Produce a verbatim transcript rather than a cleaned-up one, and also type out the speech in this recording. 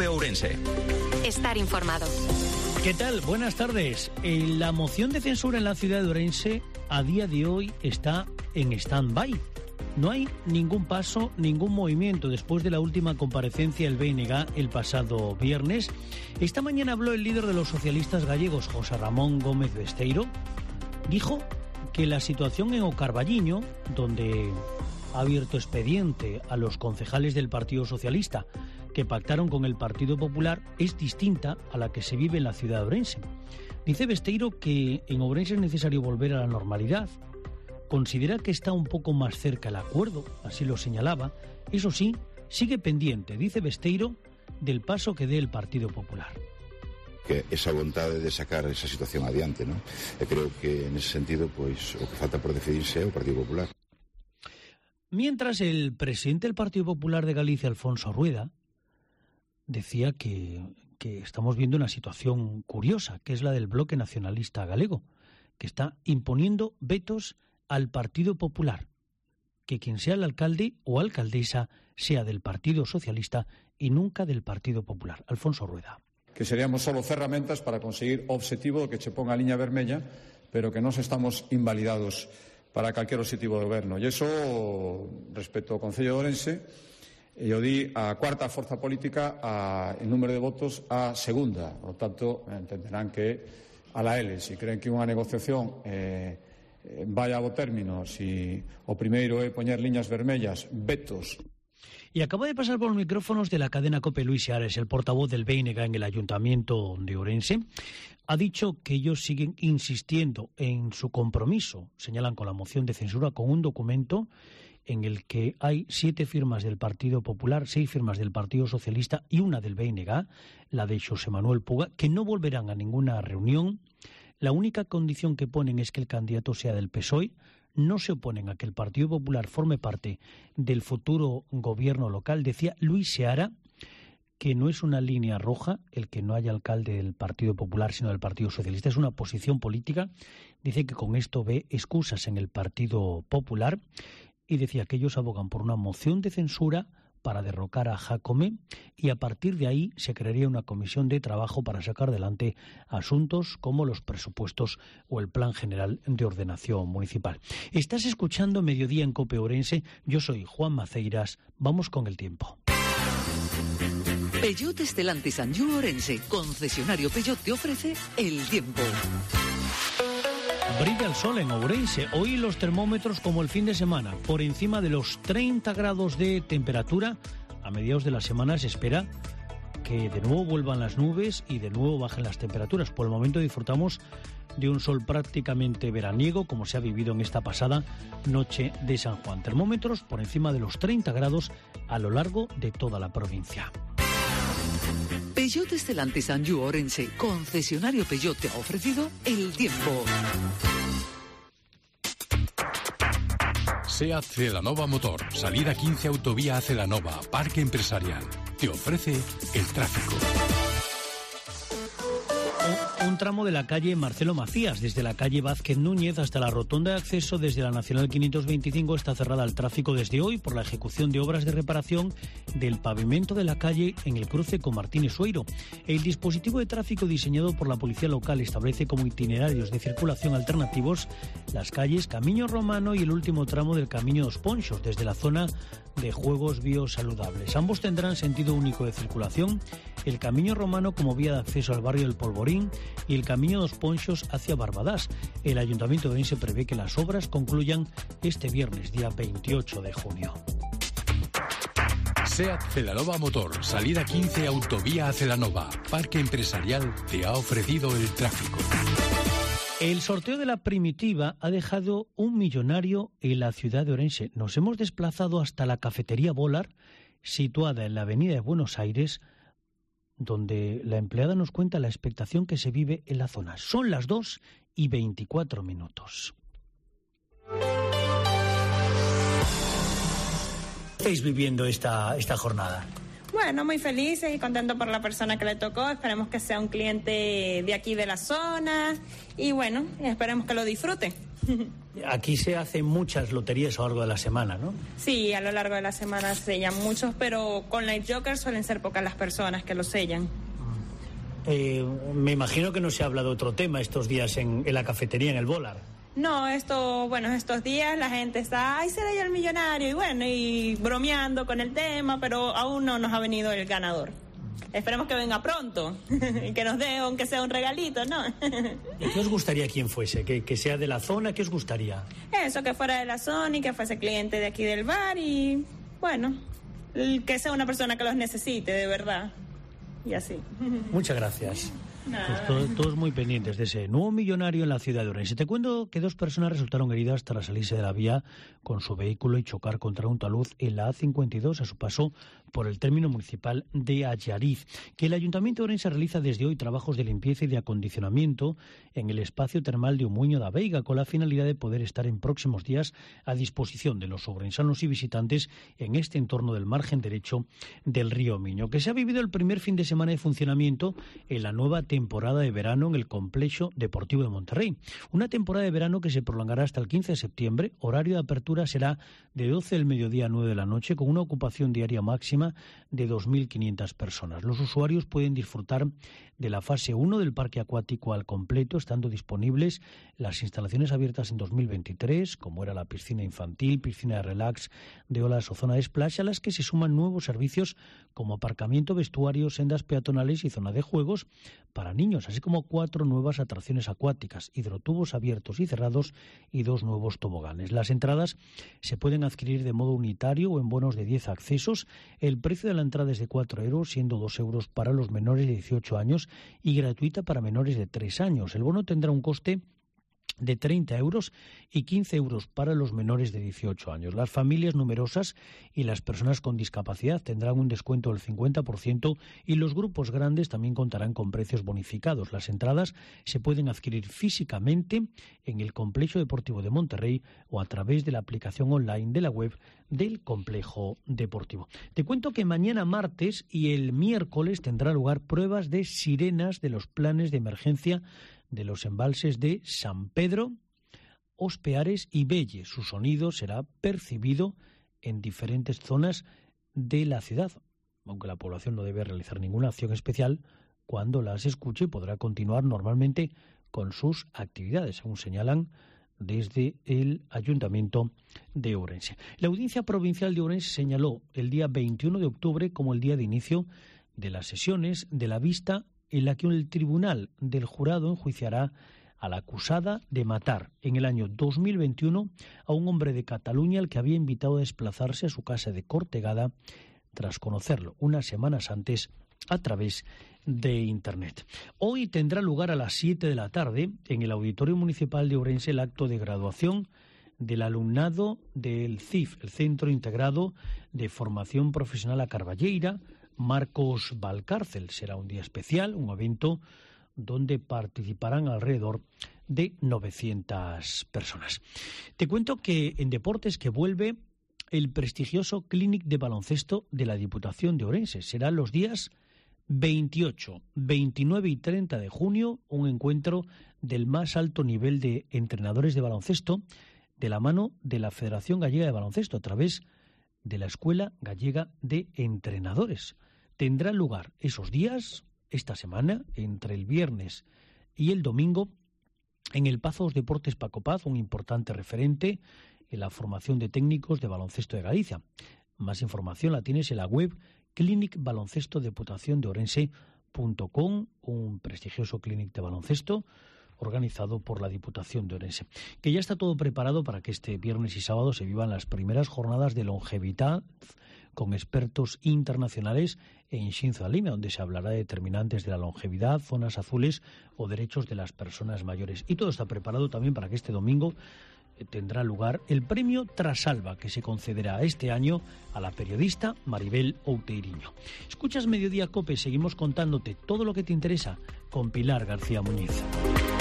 COPE Ourense. Estar informado. ¿Qué tal? Buenas tardes. La moción de censura en la ciudad de Ourense a día de hoy está en stand-by. No hay ningún paso, ningún movimiento después de la última comparecencia del B N G el pasado viernes. Esta mañana habló el líder de los socialistas gallegos, José Ramón Gómez Besteiro. Dijo que la situación en O Carballiño, donde ha abierto expediente a los concejales del Partido Socialista que pactaron con el Partido Popular, es distinta a la que se vive en la ciudad de Ourense. Dice Besteiro que en Ourense es necesario volver a la normalidad. Considera que está un poco más cerca el acuerdo, así lo señalaba. Eso sí, sigue pendiente, dice Besteiro, del paso que dé el Partido Popular. Que esa vontade de sacar esa situación adiante, ¿no? E creo que en ese sentido, pois, o que falta por decidirse é o Partido Popular. Mientras el presidente del Partido Popular de Galicia, Alfonso Rueda, decía que, que estamos viendo una situación curiosa, que es la del bloque nacionalista galego, que está imponiendo vetos al Partido Popular, que quien sea el alcalde o alcaldesa sea del Partido Socialista y nunca del Partido Popular. Alfonso Rueda. Que seríamos solo ferramentas para conseguir o obxectivo que che ponga a liña vermella, pero que nós estamos invalidados para calquer obxectivo de goberno. E iso, respecto ao Concello de Ourense, e o di a cuarta forza política a, en número de votos a segunda. Por tanto, entenderán que a la L, se creen que unha negociación eh, vai a bo término, si o primeiro é poñer liñas vermellas, vetos. Y acaba de pasar por los micrófonos de la cadena COPE Luis Seares, el portavoz del B N G en el Ayuntamiento de Ourense. Ha dicho que ellos siguen insistiendo en su compromiso, señalan con la moción de censura, con un documento en el que hay siete firmas del Partido Popular, seis firmas del Partido Socialista y una del B N G, la de Xosé Manuel Puga, que no volverán a ninguna reunión. La única condición que ponen es que el candidato sea del P S O E. No se oponen a que el Partido Popular forme parte del futuro gobierno local. Decía Luis Seara que no es una línea roja el que no haya alcalde del Partido Popular sino del Partido Socialista, es una posición política. Dice que con esto ve excusas en el Partido Popular y decía que ellos abogan por una moción de censura para derrocar a Jácome y a partir de ahí se crearía una comisión de trabajo para sacar adelante asuntos como los presupuestos o el Plan General de Ordenación Municipal. Estás escuchando Mediodía en COPE Ourense, yo soy Juan Maceiras, vamos con el tiempo. Peugeot Stellantis Anjou Ourense, concesionario Peugeot, te ofrece el tiempo. Brilla el sol en Ourense. Hoy los termómetros como el fin de semana, por encima de los treinta grados de temperatura. A mediados de la semana se espera que de nuevo vuelvan las nubes y de nuevo bajen las temperaturas. Por el momento disfrutamos de un sol prácticamente veraniego, como se ha vivido en esta pasada noche de San Juan. Termómetros por encima de los treinta grados a lo largo de toda la provincia. Peugeot Stellantis Anjou Ourense, concesionario Peugeot, te ha ofrecido el tiempo. SEAT Celanova Motor, salida quince autovía a Celanova, Parque Empresarial. Te ofrece el tráfico. Un tramo de la calle Marcelo Macías, desde la calle Vázquez Núñez hasta la rotonda de acceso desde la Nacional quinientos veinticinco, está cerrada al tráfico desde hoy por la ejecución de obras de reparación del pavimento de la calle en el cruce con Martínez Sueiro. El dispositivo de tráfico diseñado por la policía local establece como itinerarios de circulación alternativos las calles Camino Romano y el último tramo del Camino dos Ponxos, desde la zona de juegos biosaludables. Ambos tendrán sentido único de circulación, el Camino Romano como vía de acceso al barrio del Polvorín y el Camino dos Ponxos hacia Barbadás. El Ayuntamiento de Ourense prevé que las obras concluyan este viernes, día veintiocho de junio. SEAT Celanova Motor, salida quince autovía a Celanova, Parque Empresarial, te ha ofrecido el tráfico. El sorteo de la primitiva ha dejado un millonario en la ciudad de Ourense. Nos hemos desplazado hasta la cafetería Volar, situada en la avenida de Buenos Aires, donde la empleada nos cuenta la expectación que se vive en la zona. Son las dos y veinticuatro minutos. ¿Estáis viviendo esta, esta jornada? Bueno, muy felices y contentos por la persona que le tocó. Esperemos que sea un cliente de aquí de la zona y bueno, esperemos que lo disfrute. Aquí se hacen muchas loterías a lo largo de la semana, ¿no? Sí, a lo largo de la semana sellan muchos, pero con la Joker suelen ser pocas las personas que lo sellan. Eh, me imagino que no se habla de otro tema estos días en, en la cafetería, en el Volar. No, esto, bueno, estos días la gente está, ay, será yo el millonario, y bueno, y bromeando con el tema, pero aún no nos ha venido el ganador. Esperemos que venga pronto y que nos dé, aunque sea un regalito, ¿no? ¿Y qué os gustaría quién fuese? ¿Que, que sea de la zona? ¿Qué os gustaría? Eso, que fuera de la zona y que fuese cliente de aquí del bar y, bueno, que sea una persona que los necesite, de verdad. Y así. Muchas gracias. Pues todos, todos muy pendientes de ese nuevo millonario en la ciudad de Orense. Te cuento que dos personas resultaron heridas tras salirse de la vía con su vehículo y chocar contra un talud en la A cincuenta y dos a su paso por el término municipal de Allariz. Que el Ayuntamiento de Orense realiza desde hoy trabajos de limpieza y de acondicionamiento en el espacio termal de Umueño da Veiga, con la finalidad de poder estar en próximos días a disposición de los orensanos y visitantes en este entorno del margen derecho del río Miño, que se ha vivido el primer fin de semana de funcionamiento en la nueva temporada de verano en el Complejo Deportivo de Monterrey. Una temporada de verano que se prolongará hasta el quince de septiembre. Horario de apertura será de doce del mediodía a nueve de la noche, con una ocupación diaria máxima de dos mil quinientas personas. Los usuarios pueden disfrutar de la fase uno del parque acuático al completo, estando disponibles las instalaciones abiertas en dos mil veintitrés, como era la piscina infantil, piscina de relax, de olas o zona de splash, a las que se suman nuevos servicios como aparcamiento, vestuario, sendas peatonales y zona de juegos para niños, así como cuatro nuevas atracciones acuáticas, hidrotubos abiertos y cerrados y dos nuevos toboganes. Las entradas se pueden adquirir de modo unitario o en bonos de diez accesos. El precio de la entrada es de cuatro euros, siendo dos euros para los menores de dieciocho años y gratuita para menores de tres años. El bono tendrá un coste de treinta euros y quince euros para los menores de dieciocho años. Las familias numerosas y las personas con discapacidad tendrán un descuento del cincuenta por ciento y los grupos grandes también contarán con precios bonificados. Las entradas se pueden adquirir físicamente en el Complejo Deportivo de Monterrey o a través de la aplicación online de la web del Complejo Deportivo. Te cuento que mañana martes y el miércoles tendrá lugar pruebas de sirenas de los planes de emergencia de los embalses de San Pedro, Ospeares y Belle. Su sonido será percibido en diferentes zonas de la ciudad, aunque la población no debe realizar ninguna acción especial. Cuando las escuche podrá continuar normalmente con sus actividades, según señalan desde el Ayuntamiento de Ourense. La Audiencia Provincial de Ourense señaló el día veintiuno de octubre como el día de inicio de las sesiones de la vista en la que el Tribunal del Jurado enjuiciará a la acusada de matar en el año dos mil veintiuno a un hombre de Cataluña al que había invitado a desplazarse a su casa de Cortegada tras conocerlo unas semanas antes a través de Internet. Hoy tendrá lugar a las siete de la tarde en el Auditorio Municipal de Ourense el acto de graduación del alumnado del C I F, el Centro Integrado de Formación Profesional a Carballeira, Marcos Valcárcel. Será un día especial, un evento donde participarán alrededor de novecientas personas. Te cuento que en deportes que vuelve el prestigioso Clínic de baloncesto de la Diputación de Ourense. Será los días veintiocho, veintinueve y treinta de junio, un encuentro del más alto nivel de entrenadores de baloncesto de la mano de la Federación Gallega de Baloncesto a través de la Escuela Gallega de Entrenadores. Tendrá lugar esos días, esta semana, entre el viernes y el domingo, en el Pazos Deportes Paco Paz, un importante referente en la formación de técnicos de baloncesto de Galicia. Más información la tienes en la web Clínic Baloncesto Diputación de Ourense punto com, un prestigioso clínic de baloncesto organizado por la Diputación de Ourense. Que ya está todo preparado para que este viernes y sábado se vivan las primeras jornadas de longevidad con expertos internacionales en Xinzo da Limia, donde se hablará de determinantes de la longevidad, zonas azules o derechos de las personas mayores. Y todo está preparado también para que este domingo tendrá lugar el premio Trasalba, que se concederá este año a la periodista Maribel Outeiriño. Escuchas Mediodía Cope, seguimos contándote todo lo que te interesa con Pilar García Muñiz.